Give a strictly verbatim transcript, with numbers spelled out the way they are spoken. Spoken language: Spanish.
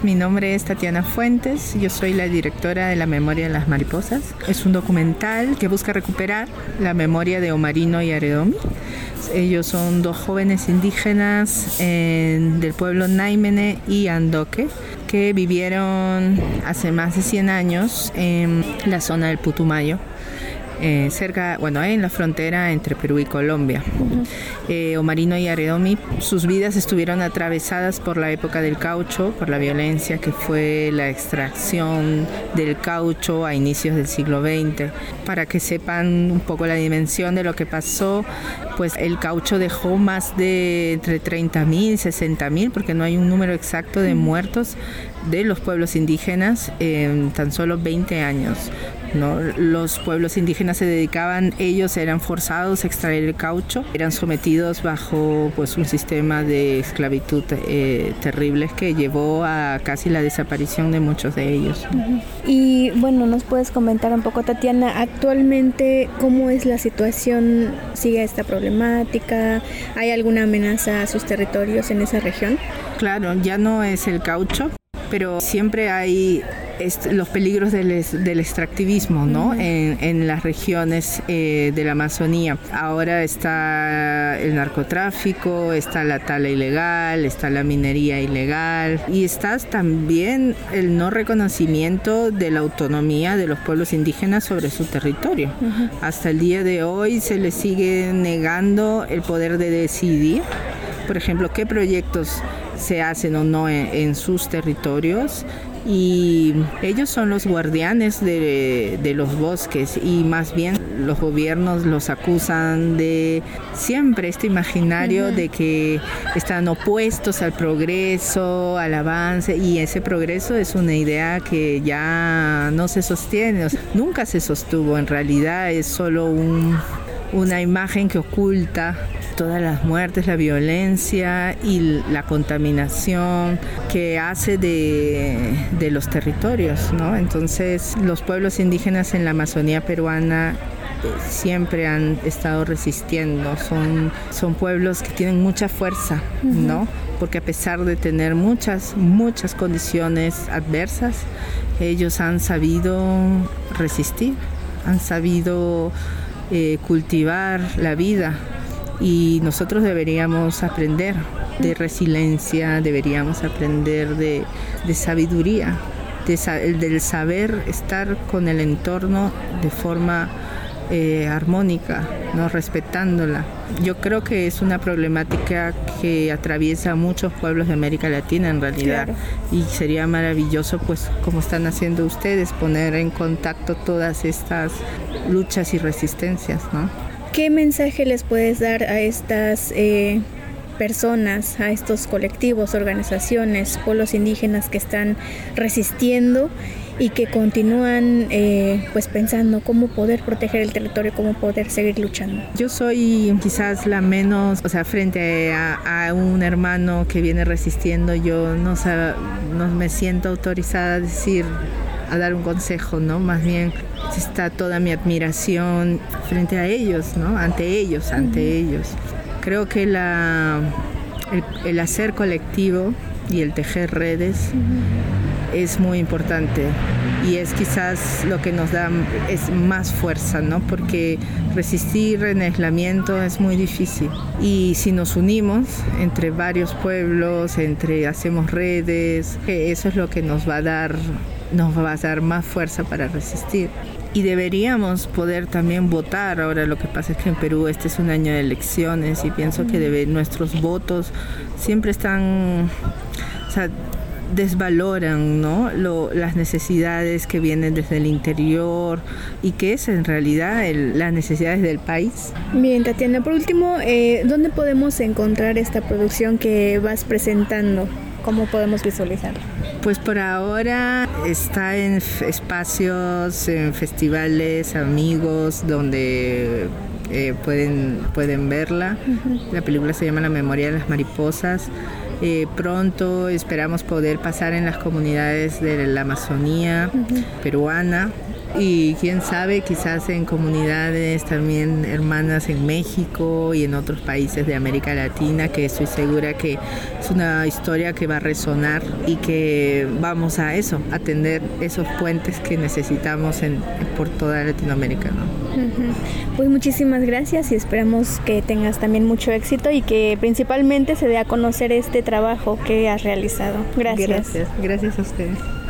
todos, mi nombre es Tatiana Fuentes, yo soy la directora de La Memoria de las Mariposas. Es un documental que busca recuperar la memoria de Omarino y Aredomi. Ellos son dos jóvenes indígenas en, del pueblo Naimene y Andoque, que vivieron hace más de cien años en la zona del Putumayo. Eh, cerca, bueno, en la frontera entre Perú y Colombia. Uh-huh. Eh, Omarino y Aredomi, sus vidas estuvieron atravesadas por la época del caucho, por la violencia que fue la extracción del caucho a inicios del siglo veinte. Para que sepan un poco la dimensión de lo que pasó, pues el caucho dejó más de entre treinta mil, sesenta mil, porque no hay un número exacto de muertos de los pueblos indígenas en tan solo veinte años. ¿No? Los pueblos indígenas se dedicaban, ellos eran forzados a extraer el caucho, eran sometidos bajo pues un sistema de esclavitud eh, terribles que llevó a casi la desaparición de muchos de ellos. Uh-huh. Y bueno, ¿nos puedes comentar un poco, Tatiana, actualmente cómo es la situación? ¿Sigue esta problemática? ¿Hay alguna amenaza a sus territorios en esa región? Claro, ya no es el caucho, pero siempre hay est- los peligros del, es- del extractivismo, ¿no? Uh-huh. en, en las regiones eh, de la Amazonía. Ahora está el narcotráfico, está la tala ilegal, está la minería ilegal y está también el no reconocimiento de la autonomía de los pueblos indígenas sobre su territorio. Uh-huh. Hasta el día de hoy se les sigue negando el poder de decidir, por ejemplo, qué proyectos se hacen o no en, en sus territorios, y ellos son los guardianes de, de los bosques, y más bien los gobiernos los acusan de siempre este imaginario uh-huh. de que están opuestos al progreso, al avance, y ese progreso es una idea que ya no se sostiene, o sea, nunca se sostuvo, en realidad es solo un, una imagen que oculta todas las muertes, la violencia y la contaminación que hace de, de los territorios, ¿no? Entonces, los pueblos indígenas en la Amazonía peruana eh, siempre han estado resistiendo. Son, son pueblos que tienen mucha fuerza, ¿no? Porque a pesar de tener muchas, muchas condiciones adversas, ellos han sabido resistir, han sabido eh, cultivar la vida. Y nosotros deberíamos aprender de resiliencia, deberíamos aprender de, de sabiduría, de, del saber estar con el entorno de forma eh, armónica, ¿no? Respetándola. Yo creo que es una problemática que atraviesa a muchos pueblos de América Latina en realidad. Claro. Y sería maravilloso, pues, como están haciendo ustedes, poner en contacto todas estas luchas y resistencias, ¿no? ¿Qué mensaje les puedes dar a estas eh, personas, a estos colectivos, organizaciones, pueblos indígenas que están resistiendo y que continúan eh, pues pensando cómo poder proteger el territorio, cómo poder seguir luchando? Yo soy quizás la menos, o sea, frente a, a un hermano que viene resistiendo, yo no, no me siento autorizada a decir, a dar un consejo, ¿no? Más bien está toda mi admiración frente a ellos, ¿no? Ante ellos, ante uh-huh. ellos. Creo que la, el, el hacer colectivo y el tejer redes uh-huh. es muy importante, y es quizás lo que nos da es más fuerza, ¿no? Porque resistir en aislamiento es muy difícil, y si nos unimos entre varios pueblos, entre hacemos redes, eso es lo que nos va a dar nos va a dar más fuerza para resistir. Y deberíamos poder también votar. Ahora lo que pasa es que en Perú este es un año de elecciones, y pienso que debe, nuestros votos siempre están, o sea, desvaloran, ¿no? Lo, las necesidades que vienen desde el interior, y que es en realidad el, las necesidades del país. Bien, Tatiana, por último, eh, ¿dónde podemos encontrar esta producción que vas presentando? ¿Cómo podemos visualizarla? Pues por ahora está en espacios, en festivales, amigos, donde eh, pueden, pueden verla. Uh-huh. La película se llama La Memoria de las Mariposas. Eh, pronto esperamos poder pasar en las comunidades de la Amazonía uh-huh. peruana. y quién sabe, quizás en comunidades también hermanas en México y en otros países de América Latina, que estoy segura que es una historia que va a resonar y que vamos a eso, a tender esos puentes que necesitamos en, por toda Latinoamérica, ¿no? Uh-huh. Pues muchísimas gracias y esperamos que tengas también mucho éxito y que principalmente se dé a conocer este trabajo que has realizado. Gracias. Gracias, gracias a ustedes.